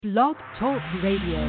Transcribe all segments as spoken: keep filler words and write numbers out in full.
Blog Talk Radio.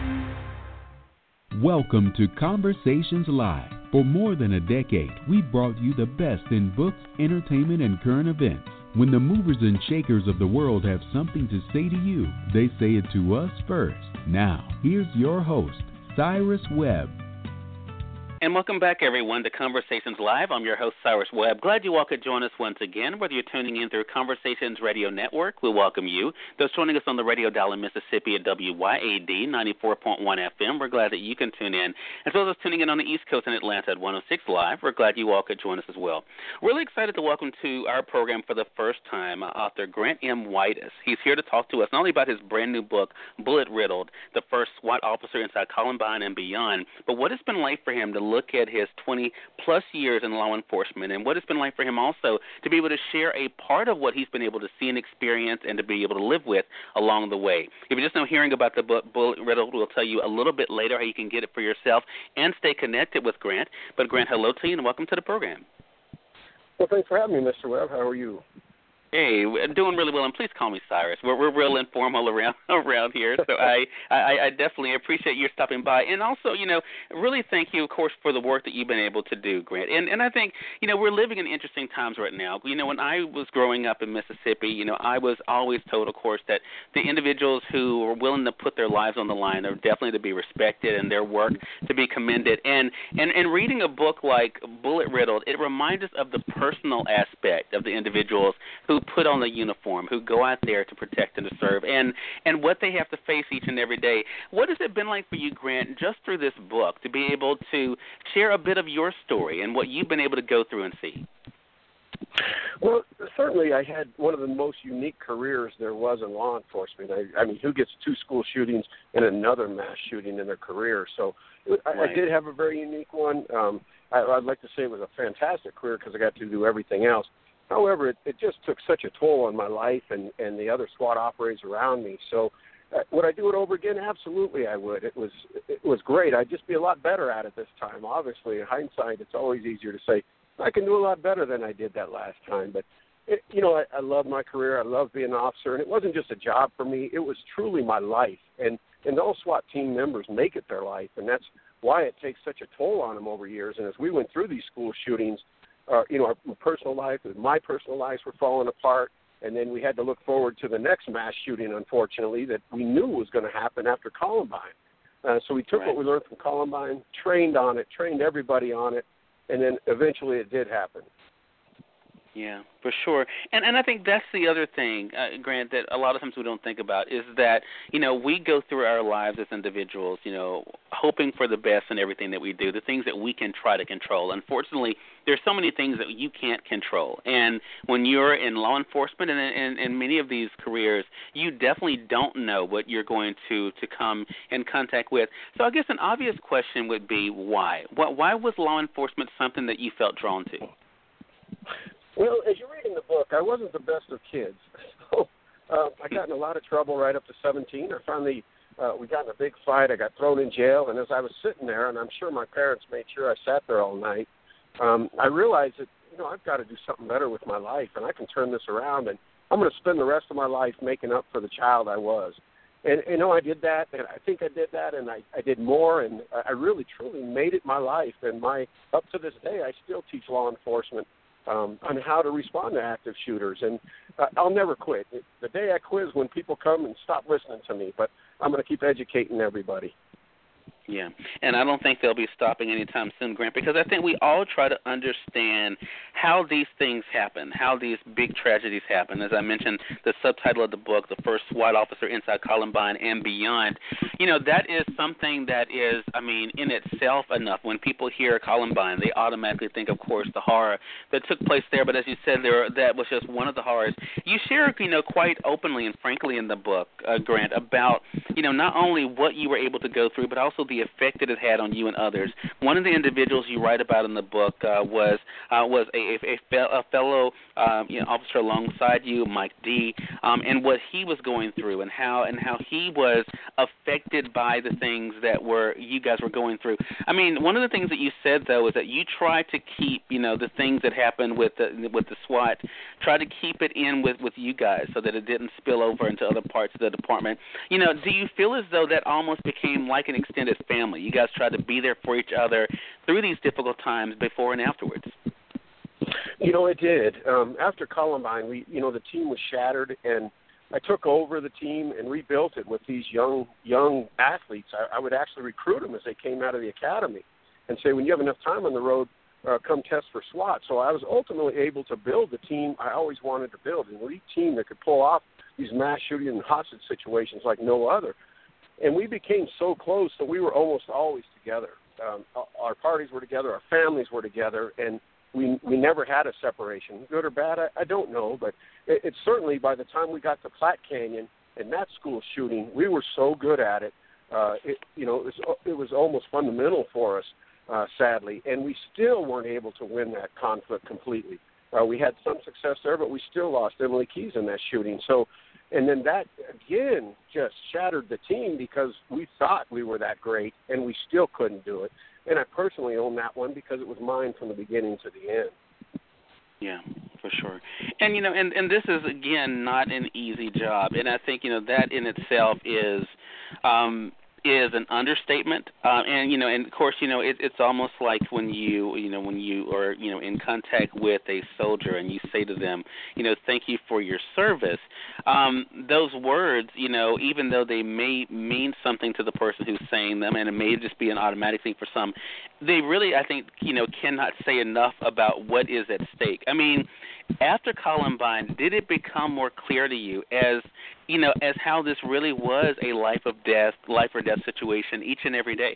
Welcome to Conversations Live. For more than a decade, we've brought you the best in books, entertainment, and current events. When the movers and shakers of the world have something to say to you, they say it to us first. Now, here's your host, Cyrus Webb. And welcome back, everyone, to Conversations Live. I'm your host, Cyrus Webb. Glad you all could join us once again. Whether you're tuning in through Conversations Radio Network, we welcome you. Those joining us on the radio dial in Mississippi at W Y A D ninety-four point one F M, we're glad that you can tune in. As well as tuning in on the East Coast in Atlanta at one oh six Live, we're glad you all could join us as well. Really excited to welcome to our program for the first time uh, author Grant M. Whitus. He's here to talk to us not only about his brand new book, Bullet Riddled, the first SWAT officer inside Columbine and beyond, but what it's been like for him to look at his twenty-plus years in law enforcement and what it's been like for him also to be able to share a part of what he's been able to see and experience and to be able to live with along the way. If you're just now hearing about the book Bullet Riddled, we'll tell you a little bit later how you can get it for yourself and stay connected with Grant. But, Grant, hello to you and welcome to the program. Well, thanks for having me, Mister Webb. How are you? Hey, doing really well, and please call me Cyrus. We're we're real informal around around here, so I, I, I definitely appreciate your stopping by. And also, you know, really thank you, of course, for the work that you've been able to do, Grant. And and I think, you know, we're living in interesting times right now. You know, when I was growing up in Mississippi, you know, I was always told, of course, that the individuals who are willing to put their lives on the line are definitely to be respected and their work to be commended. And, and, and reading a book like Bullet Riddled, it reminds us of the personal aspect of the individuals who put on the uniform, who go out there to protect and to serve, and, and what they have to face each and every day. What has it been like for you, Grant, just through this book, to be able to share a bit of your story and what you've been able to go through and see? Well, certainly I had one of the most unique careers there was in law enforcement. I, I mean, who gets two school shootings and another mass shooting in their career? So I, right. I did have a very unique one. Um, I, I'd like to say it was a fantastic career because I got to do everything else. However, it, it just took such a toll on my life and, and the other SWAT operators around me. So uh, would I do it over again? Absolutely I would. It was it was great. I'd just be a lot better at it this time. Obviously, in hindsight, it's always easier to say, I can do a lot better than I did that last time. But, it, you know, I, I love my career. I love being an officer. And it wasn't just a job for me. It was truly my life. And, and those SWAT team members make it their life. And that's why it takes such a toll on them over years. And as we went through these school shootings, Uh, you know, our personal life, my personal lives were falling apart, and then we had to look forward to the next mass shooting, unfortunately, that we knew was going to happen after Columbine. Uh, so we took right. what we learned from Columbine, trained on it, trained everybody on it, and then eventually it did happen. Yeah, for sure. And and I think that's the other thing, uh, Grant, that a lot of times we don't think about is that, you know, we go through our lives as individuals, you know, hoping for the best in everything that we do, the things that we can try to control. Unfortunately, there's so many things that you can't control. And when you're in law enforcement and in, in many of these careers, you definitely don't know what you're going to, to come in contact with. So I guess an obvious question would be why? Why was law enforcement something that you felt drawn to? Well, as you're reading the book, I wasn't the best of kids. So uh, I got in a lot of trouble right up to seventeen. I finally, uh, we got in a big fight. I got thrown in jail. And as I was sitting there, and I'm sure my parents made sure I sat there all night, um, I realized that, you know, I've got to do something better with my life, and I can turn this around, and I'm going to spend the rest of my life making up for the child I was. And, you know, I did that, and I think I did that, and I, I did more, and I really, truly made it my life. And my up to this day, I still teach law enforcement Um, on how to respond to active shooters. And uh, I'll never quit. The day I quit is when people come and stop listening to me, but I'm going to keep educating everybody. Yeah, and I don't think they'll be stopping anytime soon, Grant, because I think we all try to understand how these things happen, how these big tragedies happen. As I mentioned, the subtitle of the book, The First SWAT Officer Inside Columbine and Beyond, you know, that is something that is, I mean, in itself enough. When people hear Columbine, they automatically think, of course, the horror that took place there. But as you said, there that was just one of the horrors. You share, you know, quite openly and frankly in the book, uh, Grant, about you know, not only what you were able to go through, but also the effect that it had on you and others. One of the individuals you write about in the book uh, was uh, was a, a, a fellow um, you know, officer alongside you, Mike D, um, and what he was going through, and how and how he was affected by the things that were you guys were going through. I mean, one of the things that you said though is that you tried to keep, you know, the things that happened with the with the SWAT, try to keep it in with, with you guys so that it didn't spill over into other parts of the department. You know, do you feel as though that almost became like an extended family? You guys tried to be there for each other through these difficult times before and afterwards. You know, it did. Um, after Columbine, we, you know, the team was shattered, and I took over the team and rebuilt it with these young young athletes. I, I would actually recruit them as they came out of the academy and say, when you have enough time on the road, uh, come test for SWAT. So I was ultimately able to build the team I always wanted to build, an elite team that could pull off these mass shooting and hostage situations like no other. And we became so close that we were almost always together. Um, our parties were together, our families were together, and we we never had a separation. Good or bad, I, I don't know, but it, it certainly, by the time we got to Platte Canyon and that school shooting, we were so good at it. Uh, it you know, it was, it was almost fundamental for us, uh, sadly, and we still weren't able to win that conflict completely. Uh, we had some success there, but we still lost Emily Keys in that shooting. So, and then that, again, just shattered the team because we thought we were that great, and we still couldn't do it. And I personally own that one because it was mine from the beginning to the end. Yeah, for sure. And, you know, and, and this is, again, not an easy job. And I think, you know, that in itself is um, is an understatement. Uh, and, you know, and, of course, you know, it, it's almost like when you, you know, when you are, you know, in contact with a soldier and you say to them, you know, thank you for your service. Um, those words, you know, even though they may mean something to the person who's saying them, and it may just be an automatic thing for some, they really, I think, you know, cannot say enough about what is at stake. I mean, after Columbine, did it become more clear to you as, you know, as how this really was a life of death, life or death situation each and every day?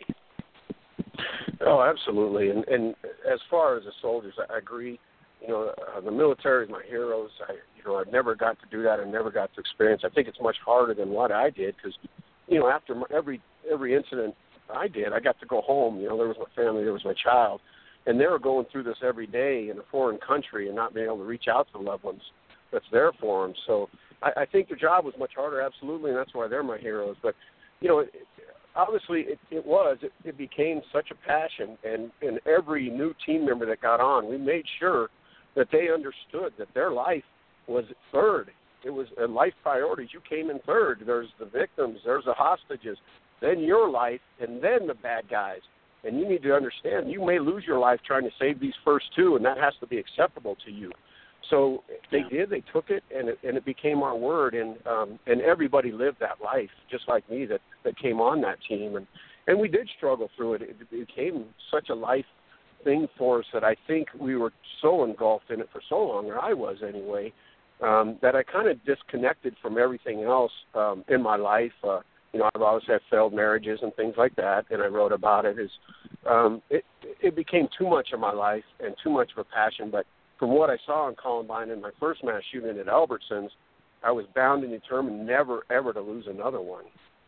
Oh, absolutely. And, and as far as the soldiers, I agree. You know, uh, the military is my heroes. I, you know, I've never got to do that. I never got to experience. I think it's much harder than what I did because, you know, after my, every every incident I did, I got to go home. You know, there was my family, there was my child, and they were going through this every day in a foreign country and not being able to reach out to the loved ones that's there for them. So I, I think their job was much harder, absolutely, and that's why they're my heroes. But, you know, it, obviously it, it was. It, it became such a passion, and, and every new team member that got on, we made sure that they understood that their life was third. It was a life priorities. You came in third. There's the victims. There's the hostages. Then your life, and then the bad guys. And you need to understand you may lose your life trying to save these first two, and that has to be acceptable to you. So they yeah. did. They took it, and it, and it became our word. And um, and everybody lived that life, just like me, that, that came on that team. And, and we did struggle through it. It became such a life thing for us that I think we were so engulfed in it for so long, or I was anyway, um, that I kind of disconnected from everything else um, in my life. Uh, you know, I've always had failed marriages and things like that, and I wrote about it. Is um, it, it became too much of my life and too much of a passion. But from what I saw in Columbine and my first mass shooting at Albertsons, I was bound and determined never, ever to lose another one.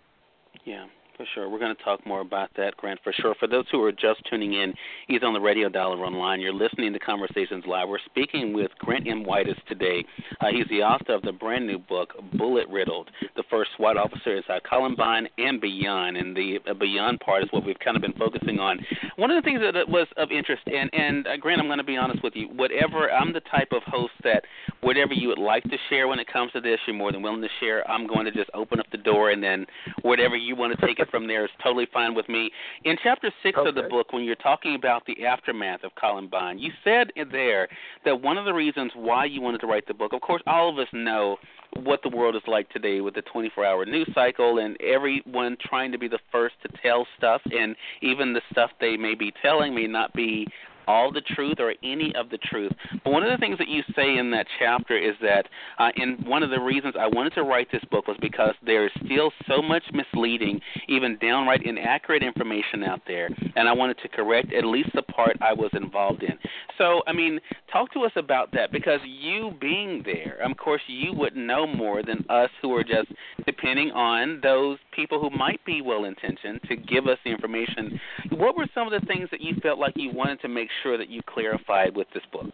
Yeah. For sure. We're going to talk more about that, Grant, for sure. For those who are just tuning in, either on the radio dial or online, you're listening to Conversations Live. We're speaking with Grant M. Whitus today. Uh, he's the author of the brand new book, Bullet Riddled, The First SWAT Officer Inside Columbine and Beyond. And the uh, Beyond part is what we've kind of been focusing on. One of the things that was of interest, and, and uh, Grant, I'm going to be honest with you, whatever, I'm the type of host that whatever you would like to share when it comes to this, you're more than willing to share. I'm going to just open up the door, and then whatever you want to take it from there is totally fine with me. In chapter six okay. of the book, when you're talking about the aftermath of Columbine, you said there that one of the reasons why you wanted to write the book, of course, all of us know what the world is like today with the twenty-four hour news cycle and everyone trying to be the first to tell stuff, and even the stuff they may be telling may not be all the truth or any of the truth. But one of the things that you say in that chapter is that, uh, and one of the reasons I wanted to write this book was because there is still so much misleading, even downright inaccurate information out there, and I wanted to correct at least the part I was involved in. So, I mean, talk to us about that, because you being there, of course, you would know more than us who are just depending on those people who might be well-intentioned to give us the information. What were some of the things that you felt like you wanted to make sure that you clarified with this book?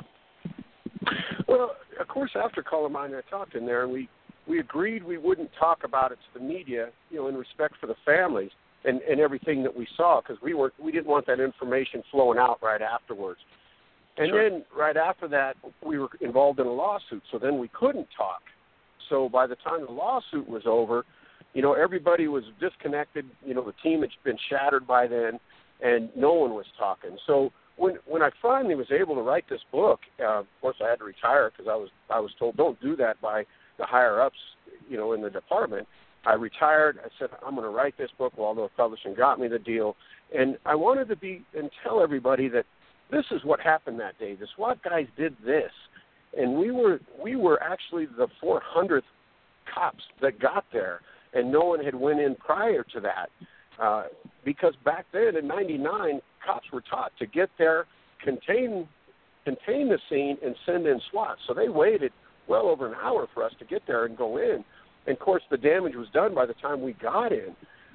Well, of course, after Columbine, I talked in there, and we, we agreed we wouldn't talk about it to the media, you know, in respect for the families and, and everything that we saw, because we were we didn't want that information flowing out right afterwards. And Sure. then right after that, we were involved in a lawsuit, so then we couldn't talk. So by the time the lawsuit was over, you know, everybody was disconnected. You know, the team had been shattered by then, and no one was talking. So when when I finally was able to write this book, uh, of course I had to retire because I was I was told don't do that by the higher ups, you know, in the department. I retired. I said I'm going to write this book. Waldorf Publishing got me the deal, and I wanted to be and tell everybody that this is what happened that day. The SWAT guys did this, and we were we were actually the four hundredth cops that got there, and no one had went in prior to that. Uh, because back then in ninety-nine, cops were taught to get there, contain contain the scene, and send in SWAT. So they waited well over an hour for us to get there and go in. And, of course, the damage was done by the time we got in.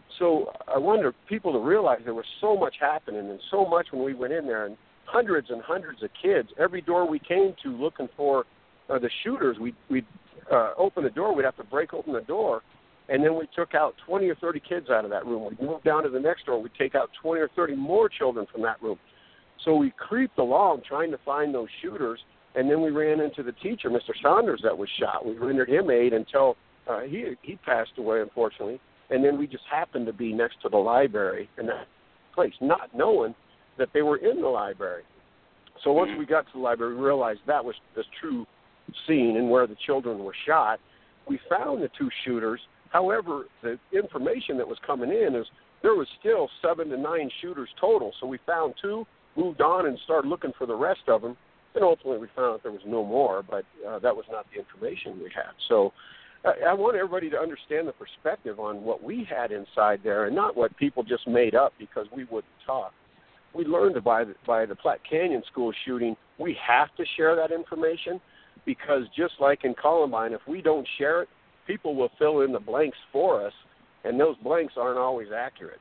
So I wanted people to realize there was so much happening and so much when we went in there, and hundreds and hundreds of kids. Every door we came to looking for uh, the shooters, we'd, we'd uh, open the door. We'd have to break open the door. And then we took out twenty or thirty kids out of that room. We'd move down to the next door. We'd take out twenty or thirty more children from that room. So we creeped along trying to find those shooters, and then we ran into the teacher, Mister Saunders, that was shot. We rendered him aid until uh, he he passed away, unfortunately. And then we just happened to be next to the library in that place, not knowing that they were in the library. So once we got to the library, we realized that was the true scene and where the children were shot. We found the two shooters. However, the information that was coming in is there was still seven to nine shooters total. So we found two, moved on, and started looking for the rest of them. And ultimately we found that there was no more, but uh, that was not the information we had. So uh, I want everybody to understand the perspective on what we had inside there and not what people just made up because we wouldn't talk. We learned by the, by the Platte Canyon school shooting, we have to share that information because just like in Columbine, if we don't share it, people will fill in the blanks for us, and those blanks aren't always accurate.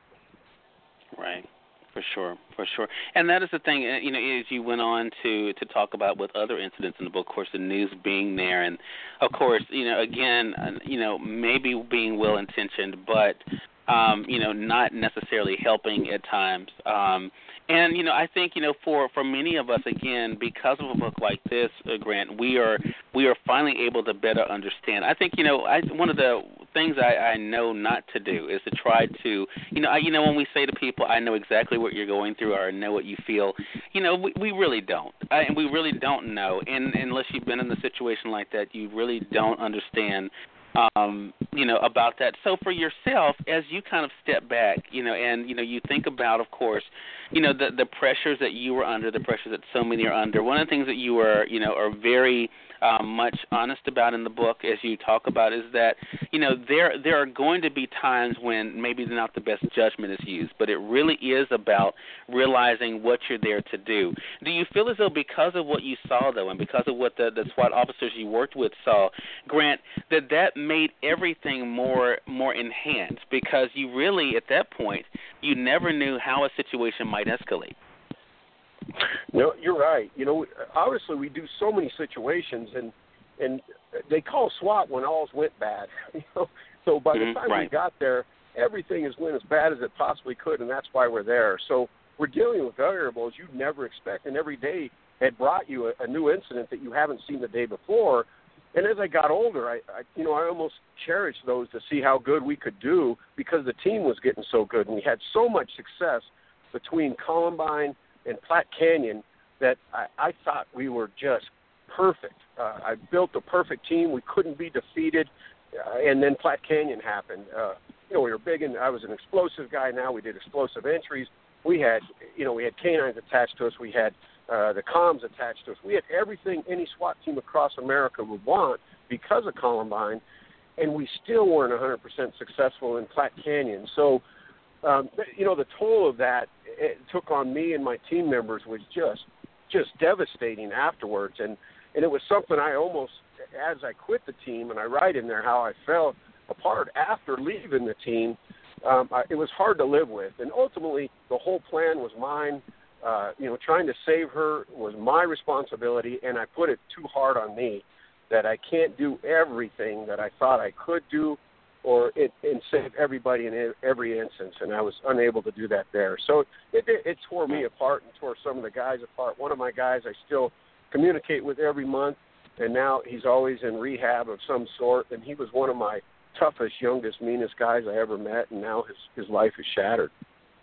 Right, for sure, for sure. And that is the thing, you know, as you went on to, to talk about with other incidents in the book, of course, the news being there, and, of course, you know, again, you know, maybe being well-intentioned, but, um, you know, not necessarily helping at times. Um, and, you know, I think, you know, for, for many of us, again, because of a book like this, uh, Grant, we are we are finally able to better understand. I think, you know, I, one of the things I, I know not to do is to try to, you know, I, you know, when we say to people, I know exactly what you're going through or I know what you feel, you know, we, we really don't. I, and we really don't know. And unless you've been in a situation like that, you really don't understand Um, you know, about that. So for yourself, as you kind of step back, you know, and, you know, you think about, of course, you know, the, the pressures that you were under, the pressures that so many are under. One of the things that you are, you know, are very um, much honest about in the book, as you talk about, is that, you know, there there are going to be times when maybe not the best judgment is used, but it really is about realizing what you're there to do. Do you feel as though because of what you saw, though, and because of what the, the SWAT officers you worked with saw, Grant, that that made everything more more enhanced because you really, at that point, you never knew how a situation might escalate? No, you're right. You know, obviously we do so many situations, and and they call SWAT when all's went bad. You know, so by mm-hmm, the time right. we got there, everything has went as bad as it possibly could, and that's why we're there. So we're dealing with variables you'd never expect, and every day had brought you a, a new incident that you haven't seen the day before. And as I got older, I, I, you know, I almost cherished those to see how good we could do because the team was getting so good, and we had so much success between Columbine and Platte Canyon that I, I thought we were just perfect. Uh, I built a perfect team. We couldn't be defeated, uh, and then Platte Canyon happened. Uh, you know, we were big, and I was an explosive guy. Now we did explosive entries. We had, you know, we had canines attached to us. We had uh, the comms attached to us. We had everything any SWAT team across America would want because of Columbine, and we still weren't one hundred percent successful in Platte Canyon. So, um, you know, the toll of that it took on me and my team members was just just devastating afterwards. And, and it was something I almost, as I quit the team, and I write in there how I felt apart after leaving the team, um, I, it was hard to live with. And ultimately, the whole plan was mine. Uh, you know, trying to save her was my responsibility, and I put it too hard on me that I can't do everything that I thought I could do or it, and save everybody in every instance, and I was unable to do that there. So it, it, it tore me apart and tore some of the guys apart. One of my guys I still communicate with every month, and now he's always in rehab of some sort, and he was one of my toughest, youngest, meanest guys I ever met, and now his, his life is shattered.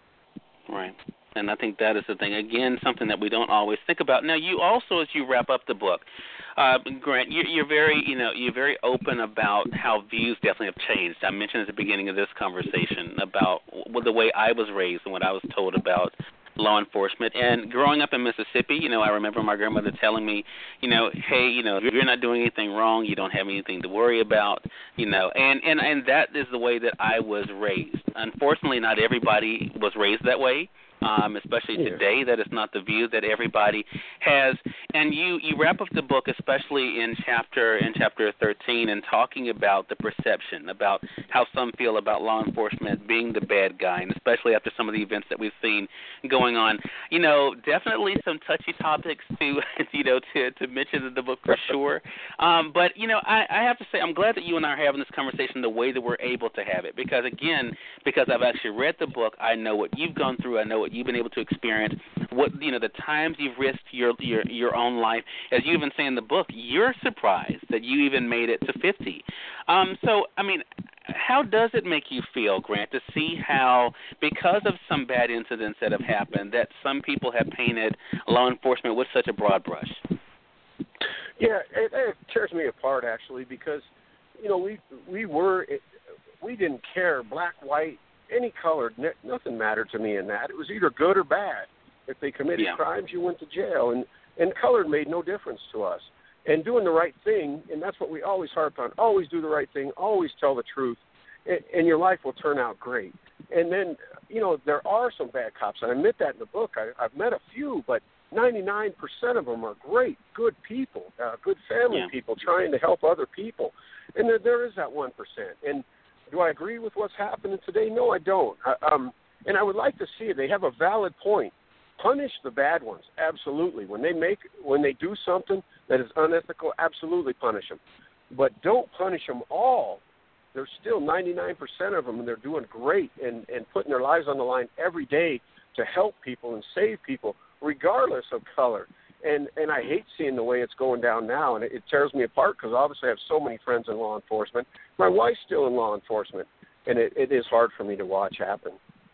Right. And I think that is the thing. Again, something that we don't always think about. Now, you also, as you wrap up the book, uh, Grant, you, you're very, you know, you're very open about how views definitely have changed. I mentioned at the beginning of this conversation about the way I was raised and what I was told about law enforcement. And growing up in Mississippi, you know, I remember my grandmother telling me, you know, hey, you know, if you're not doing anything wrong, you don't have anything to worry about, you know, and, and, and that is the way that I was raised. Unfortunately, not everybody was raised that way. Um, especially today, that is not the view that everybody has. And you, you wrap up the book, especially in chapter in chapter thirteen, and talking about the perception, about how some feel about law enforcement being the bad guy, and especially after some of the events that we've seen going on. You know, definitely some touchy topics to you know to, to mention in the book for sure. Um, but you know, I, I have to say, I'm glad that you and I are having this conversation the way that we're able to have it, because again, because I've actually read the book, I know what you've gone through, I know what you've been able to experience, what you know, the times you've risked your your your own life. As you even say in the book, you're surprised that you even made it to fifty. Um, so, I mean, how does it make you feel, Grant, to see how, because of some bad incidents that have happened, that some people have painted law enforcement with such a broad brush? Yeah, it, it tears me apart, actually, because, you know, we we were, it, we didn't care, black, white, any color, nothing mattered to me in that. It was either good or bad. If they committed yeah. crimes, you went to jail, and, and color made no difference to us. And doing the right thing, and that's what we always harp on, always do the right thing, always tell the truth, and, and your life will turn out great. And then, you know, there are some bad cops, and I admit that in the book. I, I've met a few, but ninety-nine percent of them are great, good people, uh, good family yeah. people trying to help other people. And there, there is that one percent. And do I agree with what's happening today? No, I don't. I, um, and I would like to see it. They have a valid point. Punish the bad ones, absolutely. When they make, when they do something that is unethical, absolutely punish them. But don't punish them all. There's still ninety-nine percent of them, and they're doing great and, and putting their lives on the line every day to help people and save people, regardless of color. And and I hate seeing the way it's going down now, and it, it tears me apart because obviously I have so many friends in law enforcement. My wife's still in law enforcement, and it, it is hard for me to watch happen.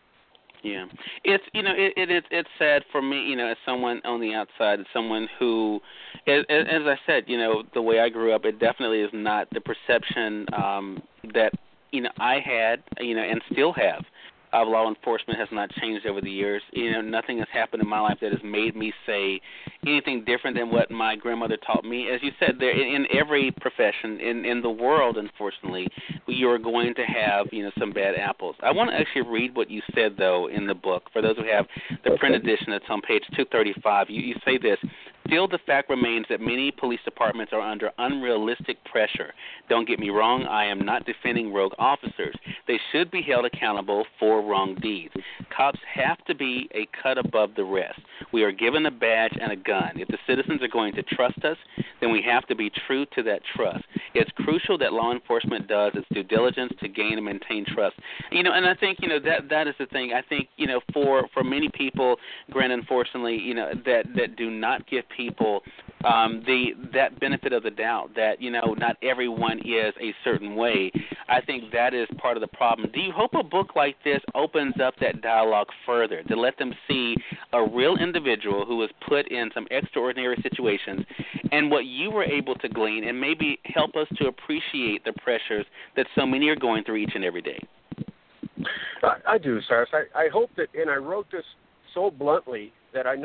Yeah, it's you know it, it it's it's sad for me, you know, as someone on the outside, as someone who, as, as I said, you know, the way I grew up, it definitely is not the perception um, that you know I had, you know, and still have. Of law enforcement has not changed over the years. You know, nothing has happened in my life that has made me say anything different than what my grandmother taught me. As you said, there in every profession in, in the world, unfortunately, you are going to have, you know, some bad apples. I want to actually read what you said, though, in the book. For those who have the print edition, it's on page two thirty-five. You, you say this: still, the fact remains that many police departments are under unrealistic pressure. Don't get me wrong, I am not defending rogue officers. They should be held accountable for wrong deeds. Cops have to be a cut above the rest. We are given a badge and a gun. If the citizens are going to trust us, then we have to be true to that trust. It's crucial that law enforcement does its due diligence to gain and maintain trust. You know, and I think, you know, that that is the thing. I think, you know, for, for many people, Grant, unfortunately, you know, that, that do not give people um, the that benefit of the doubt that, you know, not everyone is a certain way. I think that is part of the problem. Do you hope a book like this opens up that dialogue further, to let them see a real individual who was put in some extraordinary situations and what you were able to glean, and maybe help us to appreciate the pressures that so many are going through each and every day? I, I do, Cyrus. I, I hope that, and I wrote this so bluntly that I know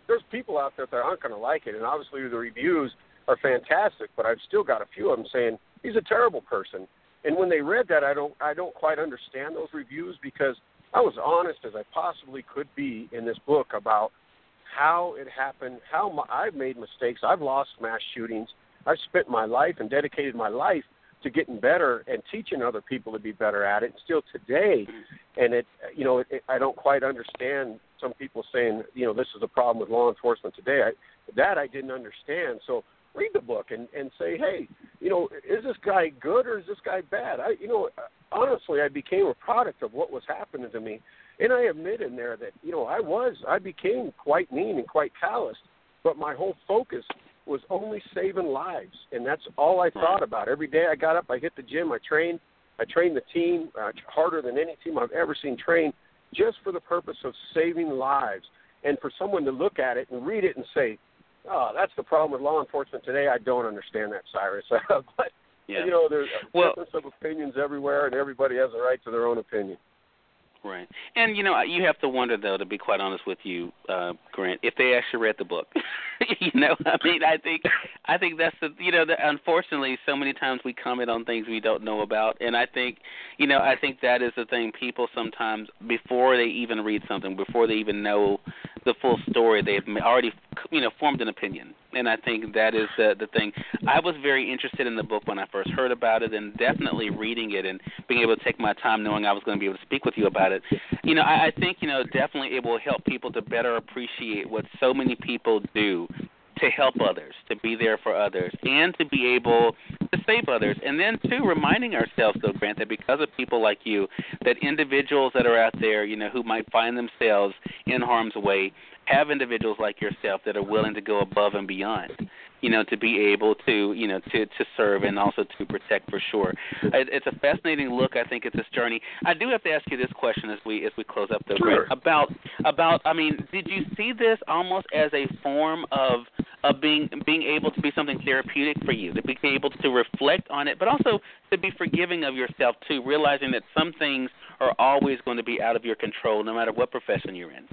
there's people out there that aren't going to like it, and obviously the reviews are fantastic, but I've still got a few of them saying he's a terrible person. And when they read that, I don't I don't quite understand those reviews, because I was honest as I possibly could be in this book about how it happened, how my, I've made mistakes. I've lost mass shootings. I've spent my life and dedicated my life to getting better and teaching other people to be better at it. And still today, and it, you know, it, it, I don't quite understand some people saying, you know, this is a problem with law enforcement today. I, that I didn't understand. So read the book and, and say, hey, you know, is this guy good or is this guy bad? I, you know, honestly, I became a product of what was happening to me. And I admit in there that, you know, I was, I became quite mean and quite calloused, but my whole focus was only saving lives. And that's all I thought about. Every day I got up, I hit the gym, I trained, I trained the team uh, harder than any team I've ever seen train, just for the purpose of saving lives. And for someone to look at it and read it and say, oh, that's the problem with law enforcement today, I don't understand that, Cyrus. But, yeah. you know, there's a well, difference of opinions everywhere, and everybody has a right to their own opinion. Right. And, you know, you have to wonder, though, to be quite honest with you, uh, Grant, if they actually read the book. you know, I mean, I think I think that's the, you know, the, unfortunately, so many times we comment on things we don't know about. And I think, you know, I think that is the thing. People sometimes, before they even read something, before they even know the full story, they've already, you know, formed an opinion. And I think that is the, the thing. I was very interested in the book when I first heard about it, and definitely reading it and being able to take my time knowing I was going to be able to speak with you about it. You know, I, I think, you know, definitely it will help people to better appreciate what so many people do to help others, to be there for others, and to be able to save others. And then, too, reminding ourselves, though, Grant, that because of people like you, that individuals that are out there, you know, who might find themselves in harm's way, have individuals like yourself that are willing to go above and beyond, you know, to be able to, you know, to, to serve and also to protect for sure. It, it's a fascinating look, I think, at this journey. I do have to ask you this question as we as we close up, though, sure. Grant, about, about, I mean, did you see this almost as a form of of being being able to be something therapeutic for you, to be able to reflect on it, but also to be forgiving of yourself, too, realizing that some things are always going to be out of your control no matter what profession you're in?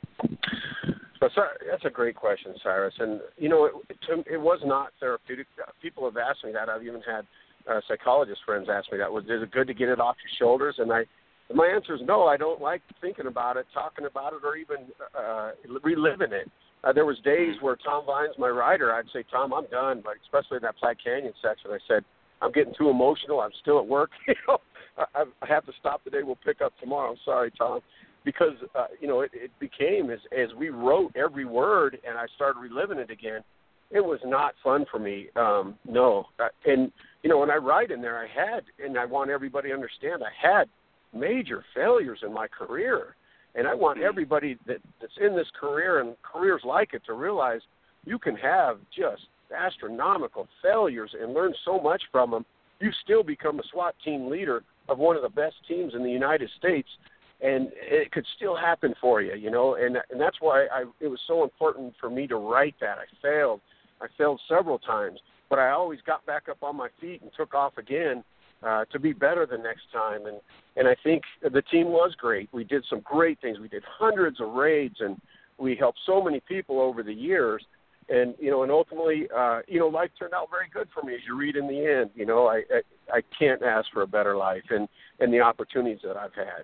That's a great question, Cyrus. And, you know, it, it was not therapeutic. People have asked me that. I've even had uh, psychologist friends ask me that. Was is it good to get it off your shoulders? And I, my answer is no. I don't like thinking about it, talking about it, or even uh, reliving it. Uh, there was days where Tom Vines, my writer, I'd say, Tom, I'm done. But especially in that Platte Canyon section, I said, I'm getting too emotional. I'm still at work. You know, I, I have to stop today. We'll pick up tomorrow. I'm sorry, Tom. Because, uh, you know, it, it became, as, as we wrote every word and I started reliving it again, it was not fun for me. Um, no. Uh, and, you know, when I write in there, I had, and I want everybody to understand, I had major failures in my career. And I want everybody that, that's in this career and careers like it to realize you can have just astronomical failures and learn so much from them. You still become a SWAT team leader of one of the best teams in the United States. And it could still happen for you, you know, and and that's why I, it was so important for me to write that. I failed. I failed several times, but I always got back up on my feet and took off again uh, to be better the next time. And, and I think the team was great. We did some great things. We did hundreds of raids, and we helped so many people over the years. And, you know, and ultimately, uh, you know, life turned out very good for me, as you read in the end. You know, I, I, I can't ask for a better life and, and the opportunities that I've had.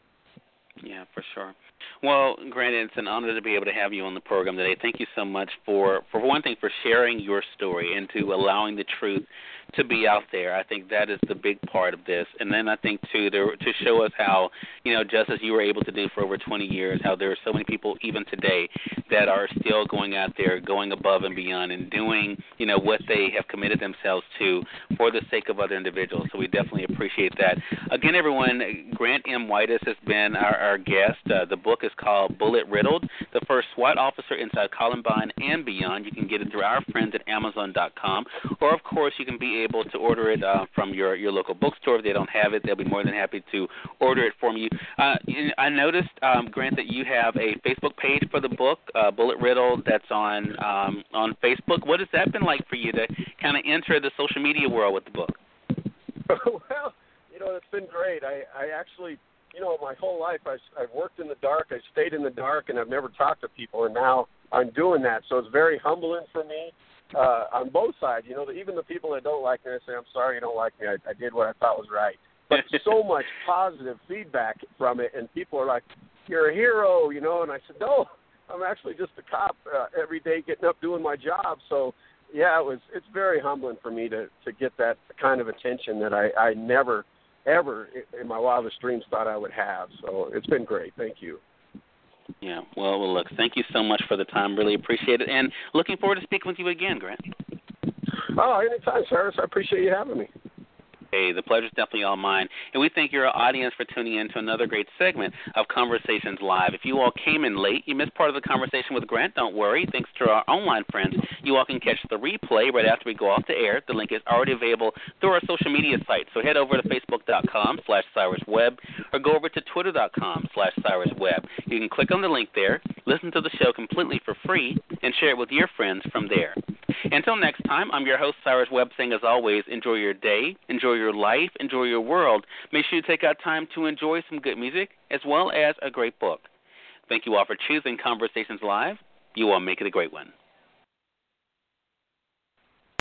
Yeah, for sure. Well, Grant, it's an honor to be able to have you on the program today. Thank you so much for, for one thing, for sharing your story and to allowing the truth to be out there. I think that is the big part of this. And then I think, too, to, to show us how, you know, just as you were able to do for over twenty years, how there are so many people even today that are still going out there, going above and beyond and doing, you know, what they have committed themselves to for the sake of other individuals. So we definitely appreciate that. Again, everyone, Grant M. Whitus has been our, our guest. Uh, the book is called Bullet Riddled, The First SWAT Officer Inside Columbine and Beyond. You can get it through our friends at Amazon dot com. Or, of course, you can be able to order it uh, from your, your local bookstore. If they don't have it, they'll be more than happy to order it from you. Uh, I noticed, um, Grant, that you have a Facebook page for the book, uh, Bullet Riddled, that's on um, on Facebook. What has that been like for you to kind of enter the social media world with the book? Well, you know, it's been great. I, I actually, you know, my whole life I, I've worked in the dark. I stayed in the dark, and I've never talked to people. And now, on doing that. So it's very humbling for me uh, on both sides. You know, even the people that don't like me, I say, I'm sorry you don't like me. I, I did what I thought was right. But so much positive feedback from it, and people are like, you're a hero, you know. And I said, no, I'm actually just a cop uh, every day getting up doing my job. So, yeah, it was. It's very humbling for me to, to get that kind of attention that I, I never, ever in my wildest dreams thought I would have. So it's been great. Thank you. Yeah, well, well, look, thank you so much for the time. Really appreciate it. And looking forward to speaking with you again, Grant. Oh, anytime, Cyrus. I appreciate you having me. Hey, the pleasure's definitely all mine. And we thank your audience for tuning in to another great segment of Conversations Live. If you all came in late, you missed part of the conversation with Grant, don't worry. Thanks to our online friends, you all can catch the replay right after we go off the air. The link is already available through our social media sites. So head over to facebook.com slash CyrusWebb or go over to twitter.com slash CyrusWebb. You can click on the link there, listen to the show completely for free, and share it with your friends from there. Until next time, I'm your host, Cyrus Webb, saying as always, enjoy your day, enjoy your life, enjoy your world. Make sure you take out time to enjoy some good music as well as a great book. Thank you all for choosing Conversations Live. You all make it a great one.